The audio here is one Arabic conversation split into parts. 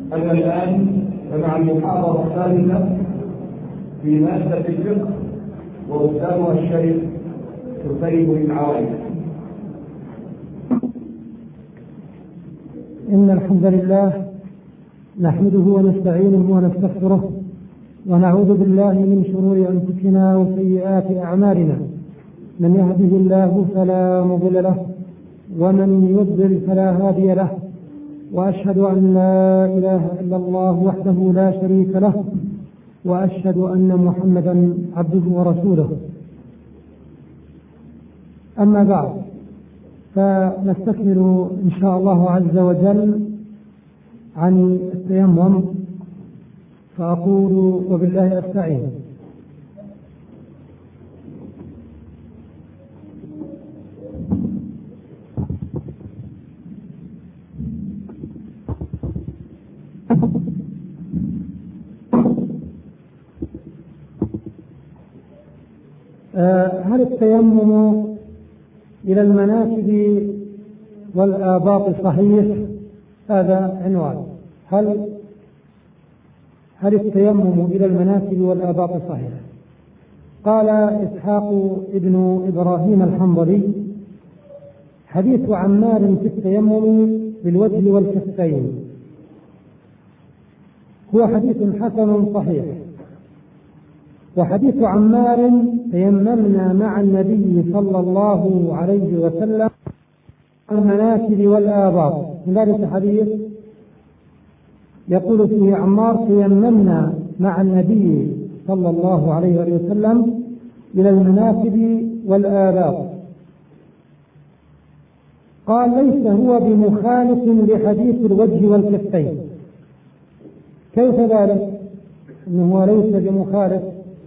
أما الآن فمع المحاضرة الثالثة في مادة الفقه وأستاذها الشيخ حسين بن عويل. إن الحمد لله نحمده ونستعينه ونستغفره ونعوذ بالله من شرور أنفسنا وسيئات أعمالنا. من يهده الله فلا مضل له ومن يضلل فلا هادي له، وأشهد أن لا إله إلا الله وحده لا شريك له، وأشهد أن محمدا عبده ورسوله. أما بعد، فنستكمل إن شاء الله عز وجل عن التيمم، فأقول وبالله أستعين. هل التيمم إلى المناكب والآباط صحيح؟ هذا عنوان. هل التيمم إلى المناكب والآباط صحيح؟ قال إسحاق ابن إبراهيم الحنظلي: حديث عمار في التيمم بالوجه والكفين هو حديث حسن صحيح. وحديث عمار: تيممنا مع النبي صلى الله عليه وسلم المناكب والآباط. من ذلك الحديث يقول فيه عمار: تيممنا مع النبي صلى الله عليه وسلم إلى المناكب والآباط. قال: ليس هو بمخالف لحديث الوجه والكفين. كيف ذلك؟ إنه ليس بمخالف،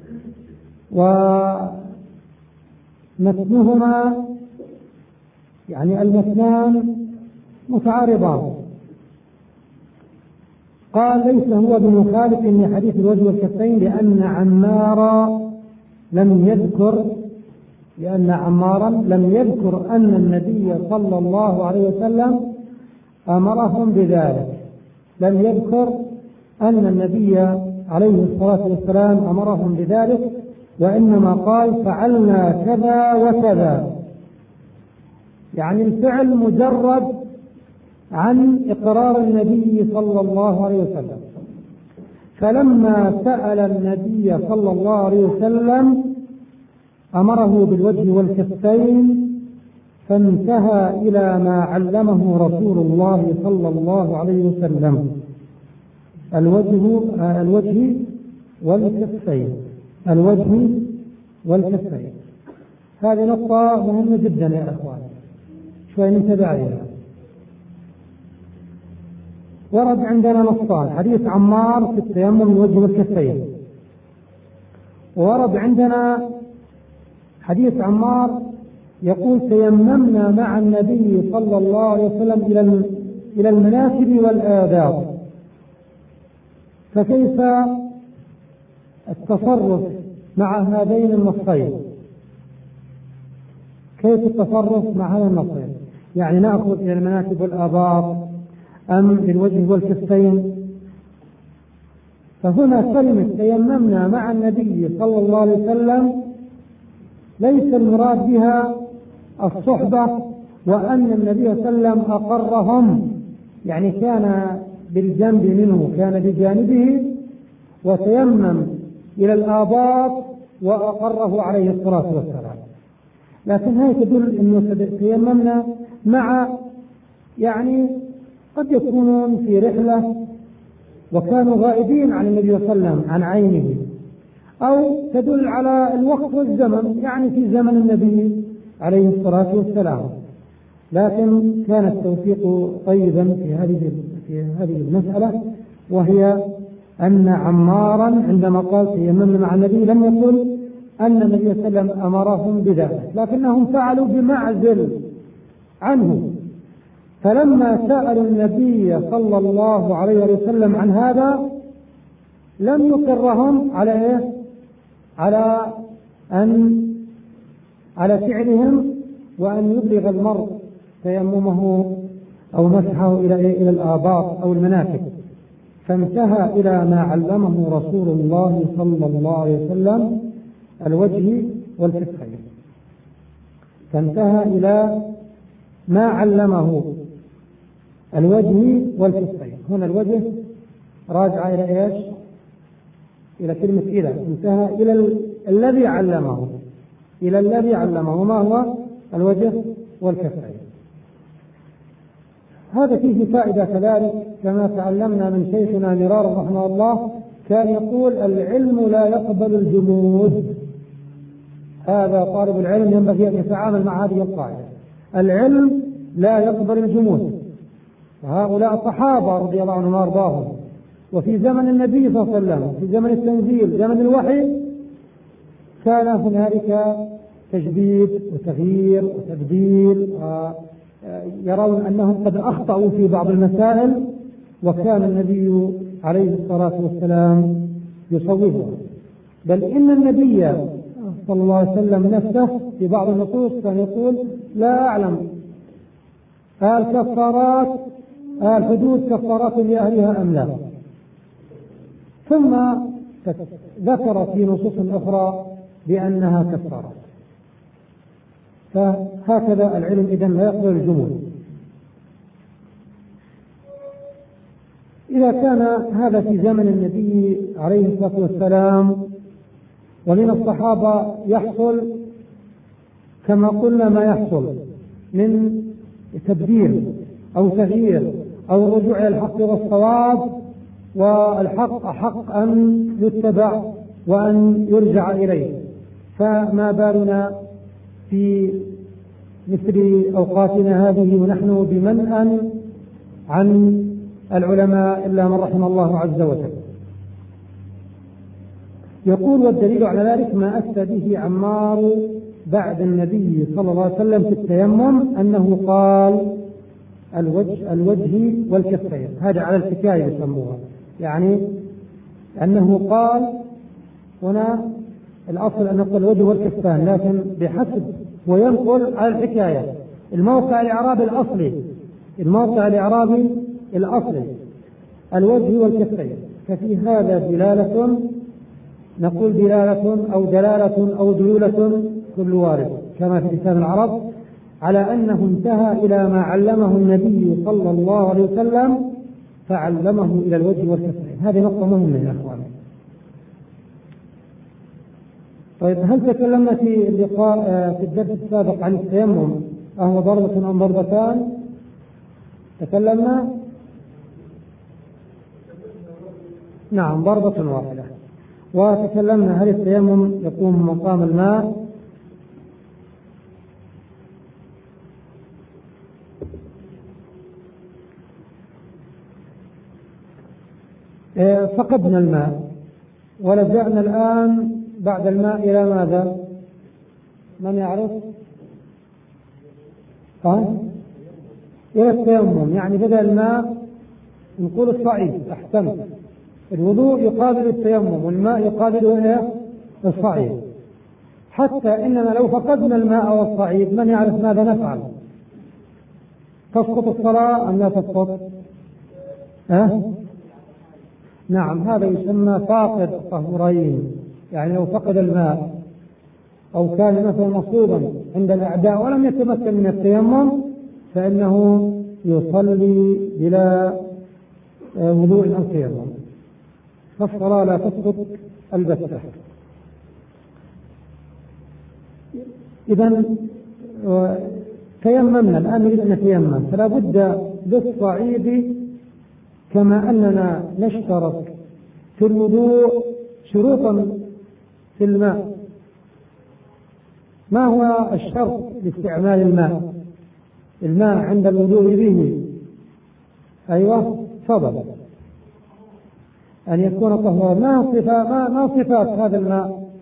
ومتنهما يعني المتنان متعارضان. قال: ليس هو بمخالف لحديث الوجه والكفين لأن عمارا لم يذكر أن النبي صلى الله عليه وسلم أمرهم بذلك. لم يذكر أن النبي عليه الصلاة والسلام أمرهم بذلك، وإنما قال: فعلنا كذا وكذا، يعني الفعل مجرد عن إقرار النبي صلى الله عليه وسلم. فلما سأل النبي صلى الله عليه وسلم أمره بالوجه والكفين، فانتهى إلى ما علمه رسول الله صلى الله عليه وسلم: الوجه والكفين. هذه نقطة مهمة جدا يا أخوان، شوي ننتبه عليها. ورد عندنا نصان: حديث عمار في التيمم الوجه والكفين، ورد عندنا حديث عمار يقول: تيممنا مع النبي صلى الله عليه وسلم إلى المناكب والآباط. فكيف التصرف مع هذين النصين؟ كيف التصرف مع هذين النصين؟ يعني نأخذ إلى المناكب والآباط أم للوجه والكفين؟ فهنا كلمة تيممنا مع النبي صلى الله عليه وسلم ليس المراد بها الصحبة، وأن النبي صلى الله عليه وسلم أقرهم، يعني كان بالجنب منه، كان بجانبه وتيمم إلى الآباط وأقره عليه الصلاة والسلام. لكن هذه تدل أنه تيممنا مع، يعني قد يكونون في رحلة وكانوا غائبين عن النبي صلى الله عليه وسلم عن عينه، أو تدل على الوقت والزمن، يعني في زمن النبي عليه الصلاة والسلام. لكن كان التوفيق طيبا في هذه المسألة، وهي أن عمارا عندما قال تيممنا مع النبي لم يقل أن النبي صلى الله عليه وسلم أمرهم بذلك، لكنهم فعلوا بمعزل عنه. فلما سألوا النبي صلى الله عليه وسلم عن هذا لم يقرهم على فعلهم، وأن يبلغ المرء تيممه أو مسحه إلى الآباط أو المناكب. فانتهى إلى ما علمه رسول الله صلى الله عليه وسلم الوجه والكفين. فانتهى إلى ما علمه الوجه والكفين. هنا الوجه راجع إلى إيش؟ إلى كلمة إلى. انتهى إلى الذي علمه، إلى الذي علمه. ما هو الوجه والكفين؟ هذا فيه فائدة كذلك، كما تعلمنا من شيخنا مرارا رحمه الله، كان يقول: العلم لا يقبل الجمود. هذا طالب العلم ينبغي أن يتعامل مع هذه القاعدة: العلم لا يقبل الجمود. وهؤلاء الصحابة رضي الله عنهم وارضاهم، وفي زمن النبي صلى الله عليه وسلم، في زمن التنزيل، زمن الوحي، كان هنالك تجديد وتغيير وتبديل، يرون أنهم قد أخطأوا في بعض المسائل، وكان النبي عليه الصلاة والسلام يصوبها. بل إن النبي صلى الله عليه وسلم نفسه في بعض النصوص كان يقول: لا أعلم الكفارات الحدود كفارات لأهلها أم لا. ثم ذكر في نصوص أخرى بأنها كفارات. فهكذا العلم إذن لا يقبل الجمود. إذا كان هذا في زمن النبي عليه الصلاة والسلام ومن الصحابة يحصل كما قلنا ما يحصل من تبديل أو تغيير أو الرجوع إلى الحق والصواب، والحق أحق أن يتبع وأن يرجع إليه، فما بالنا في مثل أوقاتنا هذه ونحن بمنأى عن العلماء إلا من رحم الله عز وجل. يقول: والدليل على ذلك ما أفتى به عمار بعد النبي صلى الله عليه وسلم في التيمم أنه قال: الوجه والكفين. هذا على الحكاية يسموها، يعني أنه قال هنا الأصل أن نقول الوجه والكفين، لكن بحسب وينقل على الحكاية الموقع الإعرابي الأصلي، الموقع الإعرابي الأصلي الوجه والكفين. ففي هذا دلالة، نقول دلالة أو دلالة أو دلولة كل وارد كما في لسان العرب، على أنه انتهى إلى ما علمه النبي صلى الله عليه وسلم فعلمه إلى الوجه والكفين. هذه نقطة مهمة يا أخواني. طيب، هل تكلمنا في اللقاء في الدرس السابق عن التيمم أهو ضربة أم ضربتان؟ تكلمنا؟ نعم، ضربة واحدة. وتكلمنا هل التيمم يقوم مقام الماء؟ فقدنا الماء ولجأنا الآن بعد الماء إلى ماذا؟ من يعرف؟ إلى التيمم، يعني بدأ الماء نقول الصعيد. أحسنت، الوضوء يقابل التيمم والماء يقابل الصعيد. حتى إننا لو فقدنا الماء والصعيد من يعرف ماذا نفعل؟ تسقط الصلاة أم لا تسقط؟ نعم، هذا يسمى فاقد الطهورين. يعني لو فقد الماء أو كان مثلا مصلوبا عند الأعداء ولم يتمكن من التيمم فإنه يصلي بلا وضوء أو تيمم، فالصلاة لا تسقط البتة. إذن تيممنا الآن، نريد أن نتيمم، فلا بد للصعيد كما أننا نشترط في الوضوء شروطا في الماء. ما هو الشرط لاستعمال الماء؟ الماء عند الوضوء به أيوة تفضل، أن يكون طهورا. ما صفات هذا الماء؟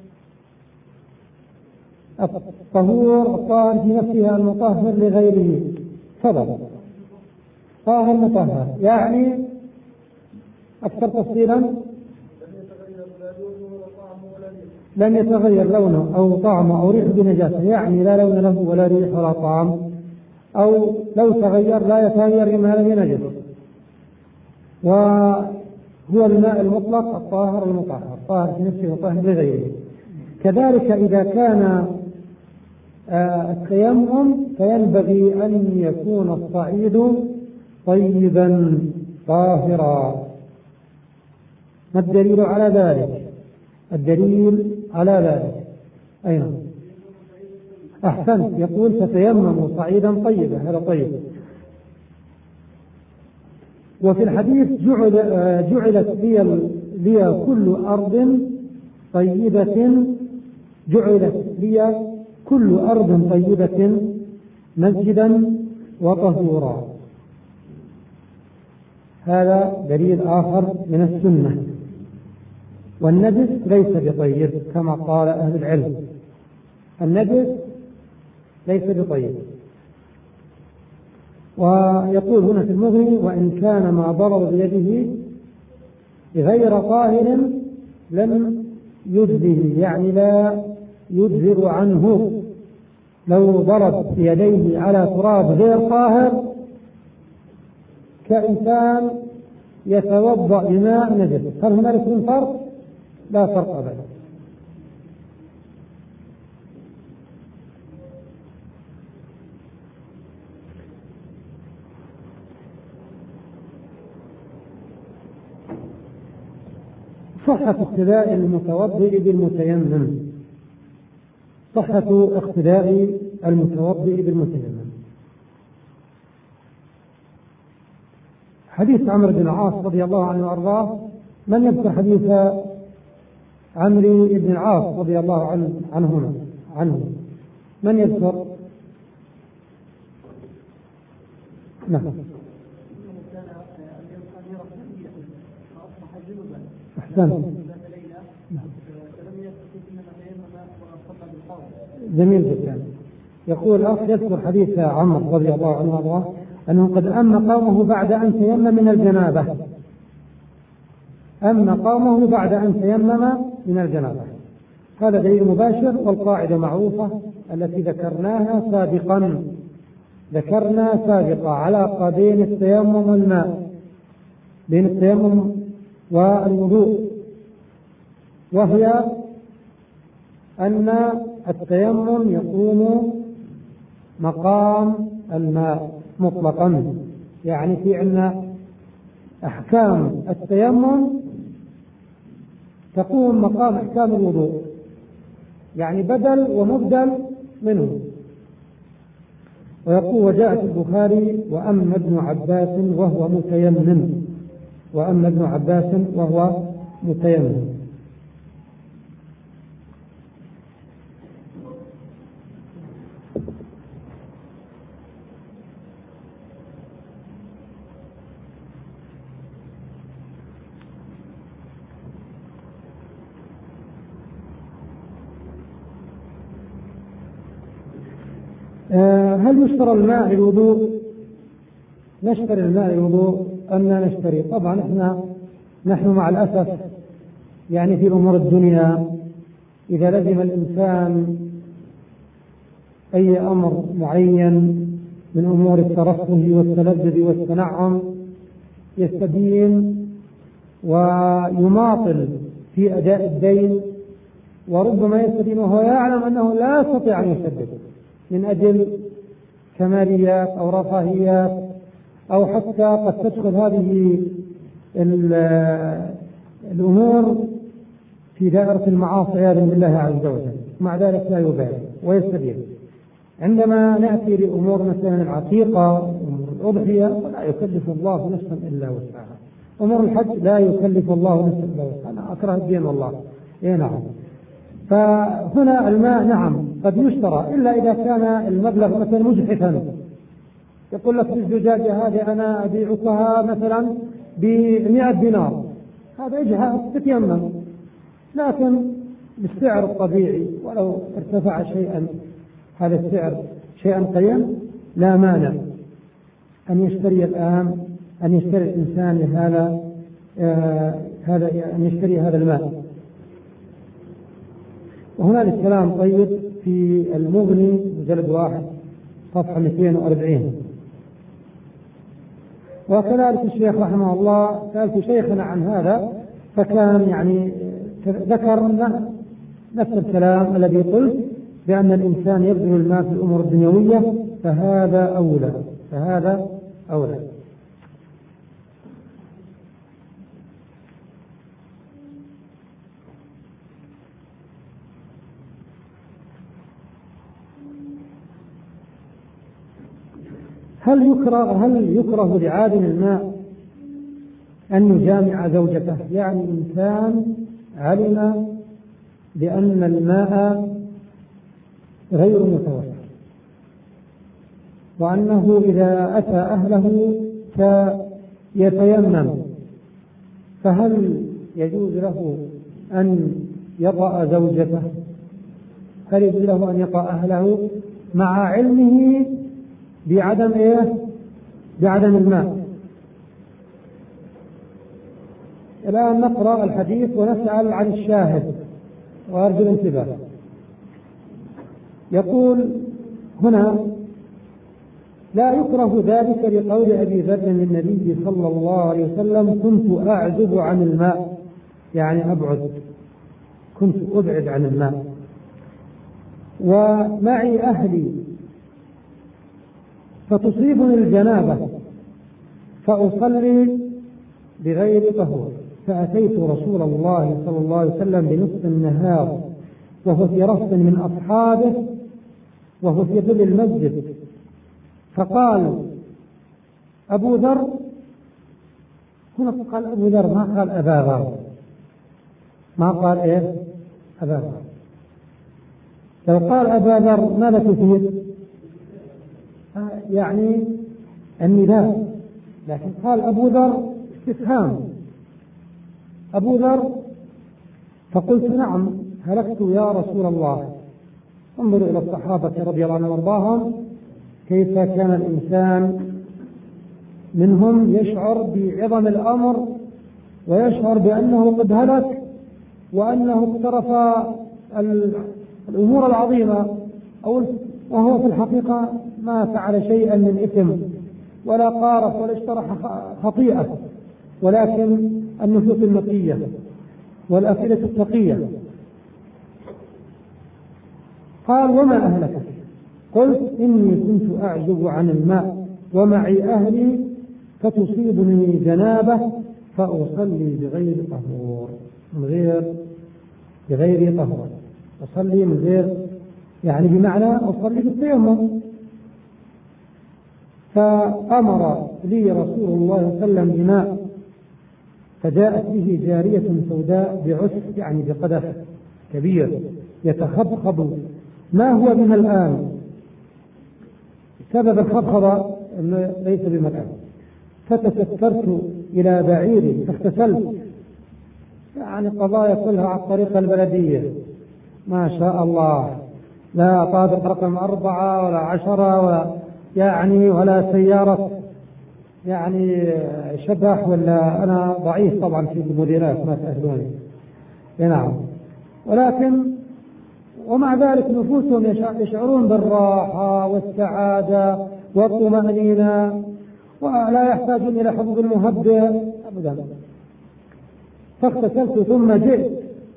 الطهور الطاهر في نفسها، المطهر لغيره. تفضل، طاهر مطهر، يعني أكثر تفصيلا لم يتغير لونه أو طعمه أو ريحه بنجاسة، يعني لا لون له ولا ريح ولا طعم، أو لو تغير لا يتغير إما لم ينجس. هو الماء المطلق الطاهر المطهر، طاهر في نفسه وطاهر لغيره. كذلك إذا كان التيمم فينبغي أن يكون الصعيد طيبا طاهرا. ما الدليل على ذلك؟ الدليل على ذلك أين؟ أحسنت، يقول فتيمموا صعيدا طيبا، هذا طيب. وفي الحديث جعلت لي كل أرض طيبة، جعلت لي كل أرض طيبة مسجدا وطهورا. هذا دليل آخر من السنة. والنجس ليس بطيب كما قال أهل العلم، النجس ليس بطيب. ويقول هنا في المغني وإن كان ما ضرب بيده غير طاهر لم يجزه، يعني لا يجزر عنه. لو ضرب بيديه على تراب غير طاهر كإنسان يتوضأ بماء نجس، هل هنالك من فرق؟ لا فرق أبدا. صحة اقتداء المتوضئ بالمتيمم، صحة اقتداء المتوضئ بالمتيمم. حديث عمرو بن العاص رضي الله عنه وارضاه، من يذكر حديث عمرو بن العاص رضي الله عنه من يذكر؟ نعم. أحسن، جميل جدا. يقول الأخ يذكر حديث عمرو رضي الله عنه وارضاه أنه قد أم قومه بعد أن تيمم من الجنابة، أم قومه بعد أن تيمم من الجنابة. هذا دليل مباشر، والقاعدة معروفة التي ذكرنا سابقا علاقة بين التيمم والماء، بين التيمم والوضوء، وهي أن التيمم يقوم مقام الماء مطلقا. يعني في عندنا أحكام التيمم تقوم مقام أحكام الوضوء، يعني بدل ومبدل منه. ويقول وجاء في البخاري وأما ابن عباس وهو متيمم، وأما ابن عباس وهو متيمم. هل يشترى الماء للوضوء؟ نشتري الماء للوضوء أم لا نشتري؟ طبعا نحن مع الأسف يعني في أمور الدنيا إذا لزم الإنسان أي أمر معين من أمور الترفه والتلذذ والتنعم يستدين ويماطل في أداء الدين، وربما يستدين وهو يعلم أنه لا يستطيع أن يسدد من أجل كماليات أو رفاهيات، أو حتى قد تدخل هذه الأمور في دائرة المعاصي عياذا بالله عز وجل. مع ذلك لا يبالي ويستدين. عندما نأتي لأمور مثلا العقيقة، أمور الأضحية، لا يكلف الله نفسا إلا وسعها. أمور الحج لا يكلف الله نفسا إلا وسعها. أنا أكره الدين والله. نعم. فهنا الماء نعم قد يشترى، إلا إذا كان المبلغ مثلا مجحفا، يقول لك الزجاجة هذه أنا أبيعكها مثلا ب100 دينار، هذا إجهاف تتيمم، لكن بالسعر الطبيعي ولو ارتفع شيئا هذا السعر شيئا قليلا لا مانع أن يشتري الآن، أن يشتري الإنسان أن يشتري هذا الماء. وهنالك كلام طيب في المغني مجلد 1 صفحة 240. وكذلك الشيخ رحمه الله سألت شيخنا عن هذا فكان يعني ذكر نفس الكلام الذي قلت بأن الإنسان يبذل المال في الأمور الدنيوية فهذا أولى. هل يكره لعادم الماء أن يجامع زوجته؟ يعني إنسان علم بأن الماء غير متوفر وأنه إذا أتى أهله سيتيمم، فهل يجوز له أن يطأ زوجته؟ هل يجوز له أن يطأ أهله مع علمه بعدم الماء؟ الآن نقرأ الحديث ونسأل عن الشاهد وأرجو الانتباه. يقول هنا: لا يكره ذلك لقول أبي ذر للنبي صلى الله عليه وسلم: كنت أعزب عن الماء، يعني كنت أبعد عن الماء، ومعي أهلي فتصيبني الجنابة فأصلي بغير طهور، فأتيت رسول الله صلى الله عليه وسلم بنصف النهار وهو في رهط من أصحابه وهو في ظل المسجد، فقال أبو ذر، هنا قال أبو ذر ما قال أبا ذر، ما قال أبا ذر. لو قال أبا ذر ماذا تفيد؟ يعني النداء، لكن قال أبو ذر استفهام. أبو ذر، فقلت: نعم هلكت يا رسول الله. انظروا إلى الصحابة رضي الله عنهم وارضاهم كيف كان الإنسان منهم يشعر بعظم الأمر ويشعر بأنه قد هلك وأنه اقترف الأمور العظيمة، وهو في الحقيقة ما فعل شيئا من إثم ولا قارف ولا اجترح خطيئة، ولكن النفوس النقية والأفئدة التقية. قال: وما أهلك؟ قلت: إني كنت أعزب عن الماء ومعي أهلي فتصيبني جنابة فأصلي بغير طهور، بغير طهور، أصلي من غير، يعني بمعنى أصلي بالتيمم. فأمر لي رسول الله صلى الله عليه وسلم بماء، فجاءت به جارية سوداء بعسف، يعني بقدح كبير يتخبخب، ما هو بها الآن؟ سبب الخبخبة ليس بما الآن. فتسكرت إلى بعيري فاغتسلت، يعني قضايا كلها على الطريقة البلدية ما شاء الله، لا طابق رقم 4 ولا 10 ولا سيارة يعني شبح، ولا أنا ضعيف طبعا في الموديلات ما تأهلوني. نعم، ولكن ومع ذلك نفوسهم يشعرون بالراحة والسعادة والطمأنينة ولا يحتاجون إلى حبوب المهدئ أبدا. فاغتسلت ثم جئت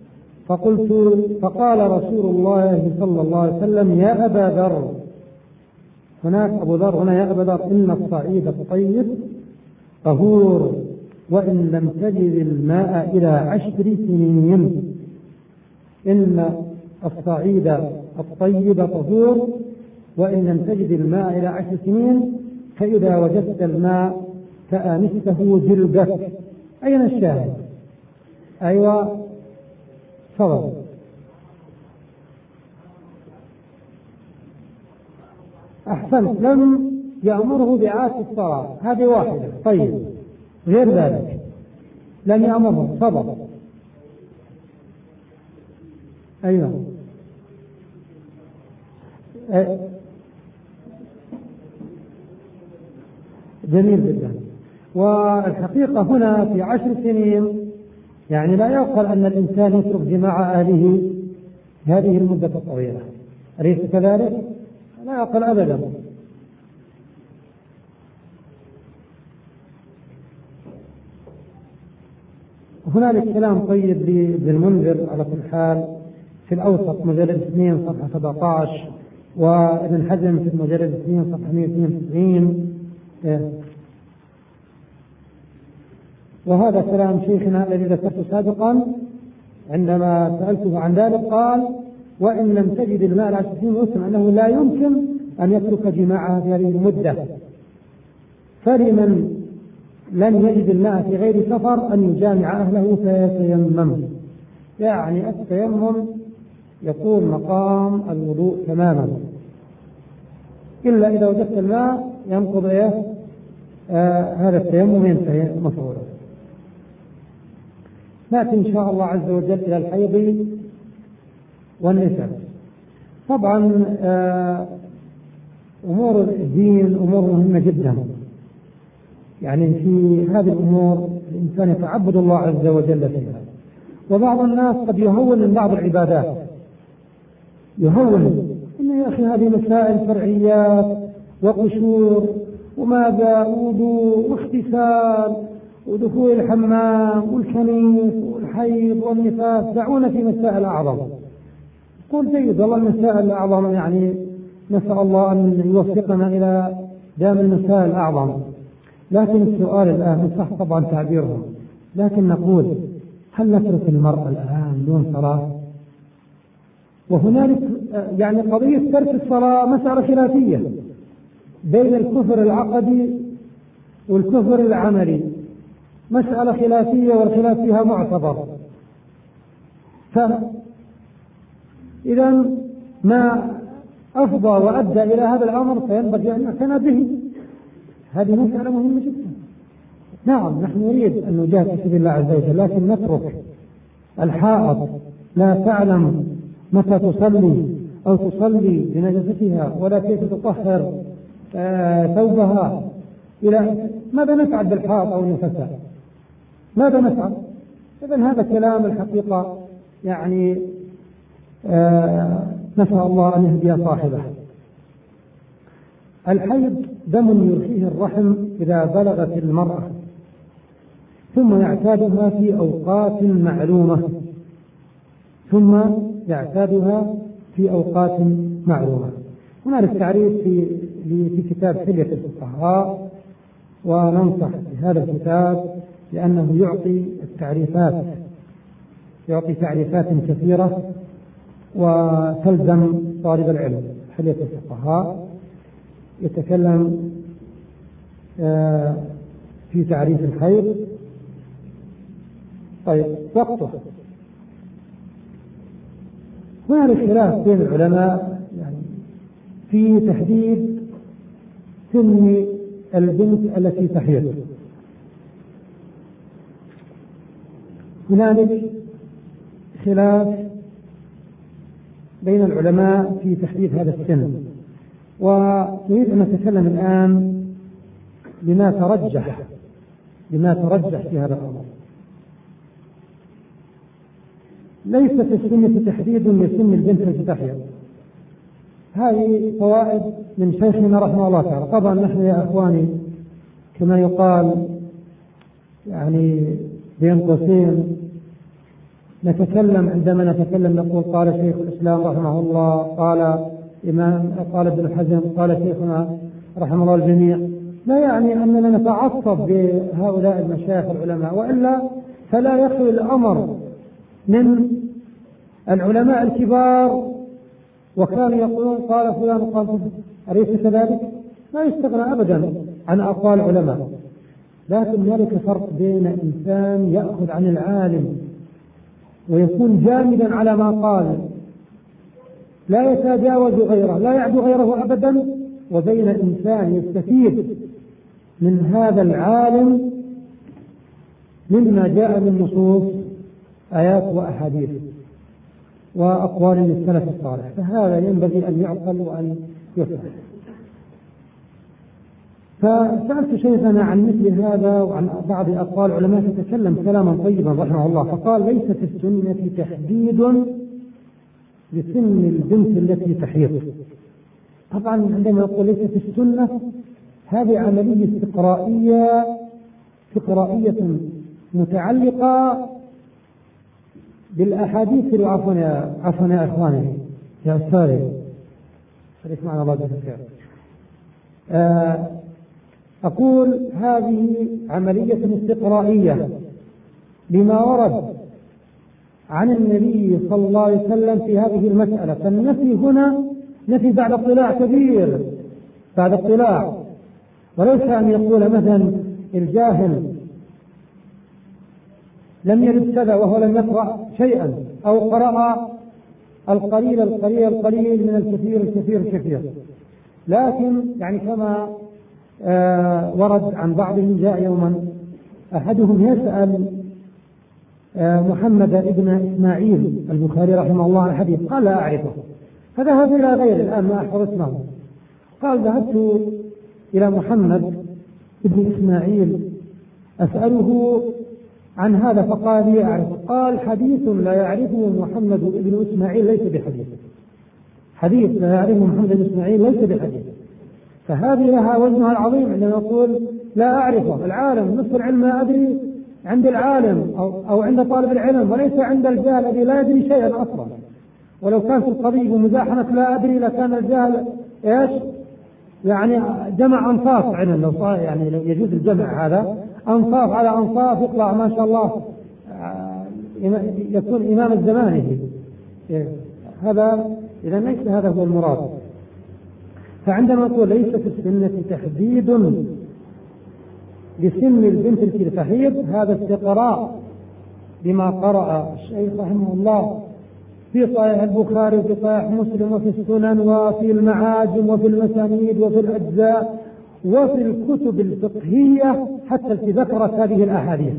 فقال رسول الله صلى الله عليه وسلم: يا أبا ذر، هناك أبو ذر، هنا يا أبا ذر، إن الصعيد الطيب طهور وإن لم تجد الماء إلى 10 سنين. إن الصعيد الطيب طهور وإن لم تجد الماء إلى 10 سنين، فإذا وجدت الماء فآنسته جلدك. أين الشاهد؟ أيوة، تفضل. أحسنت، لم يأمره بإعادة الصلاة، هذه واحدة. طيب، غير ذلك لم يأمره، تفضل. أيوة، جميل جدا. والحقيقة هنا في 10 سنين يعني لا يعقل أن الإنسان يترك جماع أهله هذه المدة الطويلة، أليس كذلك؟ لا يعقل أبدا. هنالك كلام طيب لابن المنذر على كل حال في الأوسط مجلد 2 صفحة 17، وابن حزم في المجلد 2 صفحة 192. وهذا كلام شيخنا الذي ذكرته سابقا عندما سألته عن ذلك، قال: وإن لم تجد الماء على 60 مسلم أنه لا يمكن أن يترك جماعها في هذه المدة، فلمن لم يجد الماء في غير سفر أن يجامع أهله فيتيمم. يعني التيمم يكون مقام الوضوء تماما، إلا إذا وجدت الماء ينقض هذا التيمم ينتهي مفعوله. نأتي إن شاء الله عز وجل إلى الحيض والنفاس. طبعا أمور الدين أمور مهمة جدا، يعني في هذه الأمور الإنسان يتعبد الله عز وجل فيها. وبعض الناس قد يهون من بعض العبادات، يهون إنه يا أخي هذه مسائل فرعيات وقشور وماذا وضوء واغتسال ودخول الحمام والكنيس والحيض والنفاس، دعونا في مسائل أعظم. قل جيد والله المسائل الأعظم، يعني نسأل الله أن يوفقنا إلى دام المسائل الأعظم. لكن السؤال الآن صح طبعا تعبيرهم، لكن نقول هل نترك المرأة الآن دون صلاة؟ وهنالك يعني قضية ترك الصلاة مسألة خلافية بين الكفر العقدي والكفر العملي، مسألة خلافية والخلاف فيها معتبر. فإذا ما أفضى وأدى إلى هذا الأمر فينبغي أن نعتنى به. هذه مسألة مهمة جدا. نعم نحن نريد أن نجاهد في سبيل الله عز وجل، لكن نترك الحائض لا تعلم متى تصلي أو تصلي بنجاستها ولا كيف تطهر ثوبها، إلى ماذا نفعل بالحائض أو النفساء؟ ماذا نفعل؟ إذن هذا كلام الحقيقة يعني نسأل الله أن يهدي صاحبه. الحيض دم يرخيه الرحم إذا بلغت المرأة، ثم يعتادها في أوقات معلومة، هنالك تعريف في كتاب حلية الفقهاء، وننصح بهذا الكتاب لأنه يعطي تعريفات كثيرة وتلزم طالب العلم. حلية الفقهاء يتكلم في تعريف الحيض. طيب وقته، هنالك خلاف بين العلماء يعني في تحديد سن البنت التي تحيض. هنالك خلاف بين العلماء في تحديد هذا السن، ونريد أن نتكلم الآن بما ترجح في هذا الأمر. ليس في السنة تحديد لسن البنت التي تحيض. هذه فوائد من شيخنا رحمه الله تعالى. طبعا نحن يا أخواني كما يقال يعني بين قوسين نتكلم، عندما نتكلم نقول قال شيخ الإسلام رحمه الله، قال ابن حزم، قال شيخنا رحمه الله الجميع، لا يعني أننا نتعصب بهؤلاء المشايخ العلماء، وإلا فلا يخلو الأمر من العلماء الكبار وكانوا يقولون قال فلان قال فلان، أليس كذلك؟ لا يستغنى أبدا عن أقوال العلماء، لكن هنالك فرق بين إنسان يأخذ عن العالم ويكون جامدا على ما قال لا يتجاوز غيره لا يعدو غيره أبدا، وبين إنسان يستفيد من هذا العالم مما جاء من نصوص آيات وأحاديث وأقوال للسلف الصالح، فهذا ينبغي أن يعقل وأن يفهم. فسألت شيخنا عن مثل هذا وعن بعض أقوال علماء تتكلم كلاما طيبا رحمه الله، فقال ليس في السنة تحديد لسن البنت التي تحيض. طبعا عندما يقول ليس في السنة هذه عملية استقرائية متعلقة بالأحاديث عفوا يا إخواني يا أستاذي خليك معنا الله يجزاك. أقول هذه عملية استقرائية لما ورد عن النبي صلى الله عليه وسلم في هذه المسألة. فالنفي هنا نفي بعد اطلاع كبير، بعد اطلاع، وليس أن يقول مثلا الجاهل لم يرد كذا وهو لم يقرأ شيئا، أو قرأ القليل من الكثير. لكن يعني كما ورد عن بعضهم جاء يوما أحدهم يسأل محمد بن إسماعيل البخاري رحمه الله عن الحديث، قال لا أعرفه، فذهب إلى غيره الآن ما أحفظ اسمه، قال ذهبت إلى محمد بن إسماعيل أسأله عن هذا فقال لي أعرف. قال حديث لا يعرفه محمد بن إسماعيل ليس بحديث، حديث لا يعرفه محمد بن إسماعيل ليس بحديث. فهذه لها وزنها العظيم عندما نقول لا أعرفه. العالم نصف العلم ما أدري عند العالم أو عند طالب العلم، وليس عند الجاهل الذي لا يدري شيئا أصلا. ولو كان في القضية بمزاحمة لا أدري لكان الجاهل إيش يعني جمع أنصاف علم، لو صار يعني لو يجوز الجمع هذا أنصاف على أنصاف يطلع ما شاء الله يكون إمام الزمان. هذا إذا ليس هذا هو المراد. فعندما نقول ليس في السنة تحديد لسن البنت التي تحيض، هذا استقراء بما قرأ الشيخ رحمه الله في صحيح البخاري وفي صحيح مسلم وفي السنن وفي المعاجم وفي المسانيد وفي الأجزاء وفي الكتب الفقهية حتى التي ذكرت هذه الأحاديث.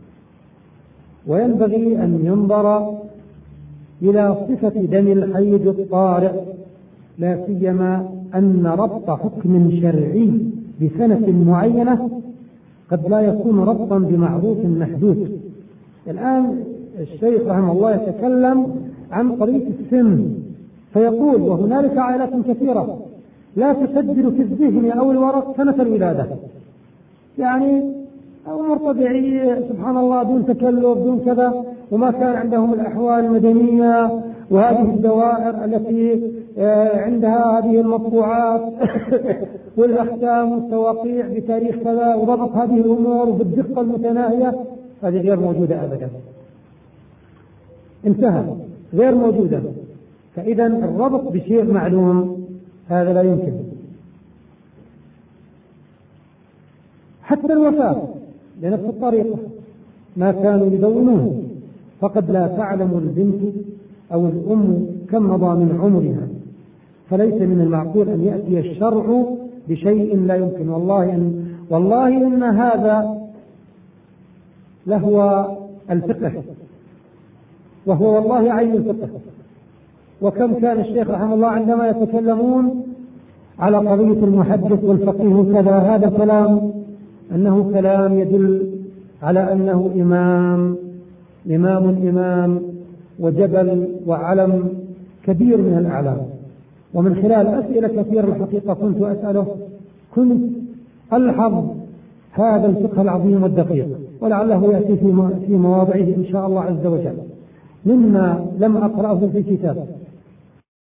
وينبغي أن ينظر إلى صفة دم الحيض الطارئ، لا سيما أن ربط حكم شرعي بسنة معينة قد لا يكون ربطا بمعروف محدود. الآن الشيخ رحمه الله يتكلم عن قضية السن فيقول وهنالك عائلات كثيرة لا تسجل في الذهن أو الورق سنة الولادة، يعني أمور طبيعية سبحان الله دون تكلف دون كذا، وما كان عندهم الأحوال المدنية وهذه الدوائر التي عندها هذه المطبوعات والأحكام والتوقيع بتاريخ كذا وضبط هذه الأمور بالدقة المتناهية، هذه غير موجودة أبدا، انتهى، غير موجودة. فإذا الربط بشيء معلوم هذا لا يمكن. حتى الوفاة بنفس الطريقة ما كانوا يدونوه، فقد لا تعلم البنت أو الأم كم مضى من عمرها، فليس من المعقول أن يأتي الشرع بشيء لا يمكن. والله إن هذا لهو الفقه، وهو والله عين الفقه. وكم كان الشيخ رحمه الله عندما يتكلمون على قضية المحدث والفقيه وكذا، هذا كلام أنه كلام يدل على أنه إمام وجبل وعلم كبير من الأعلام. ومن خلال أسئلة كثيرة الحقيقة كنت أسأله كنت ألحظ هذا الفقه العظيم والدقيق، ولعله يأتي في مواضعه إن شاء الله عز وجل، مما لم أقرأه في كتاب.